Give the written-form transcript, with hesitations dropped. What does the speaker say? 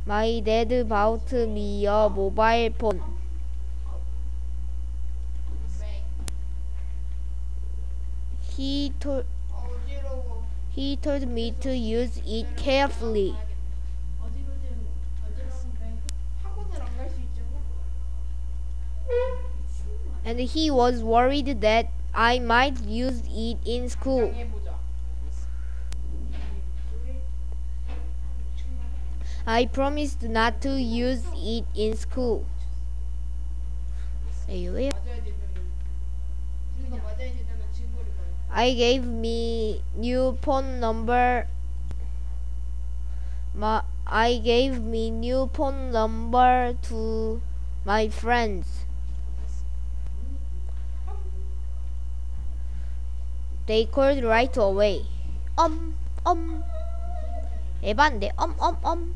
My dad bought me a mobile phone. He told he told me to use it carefully, and he was worried that I might use it in school. I promised not to use it in school. I gave me new phone number. I gave me new phone number to my friends. They called right away. Um, um. 에반데,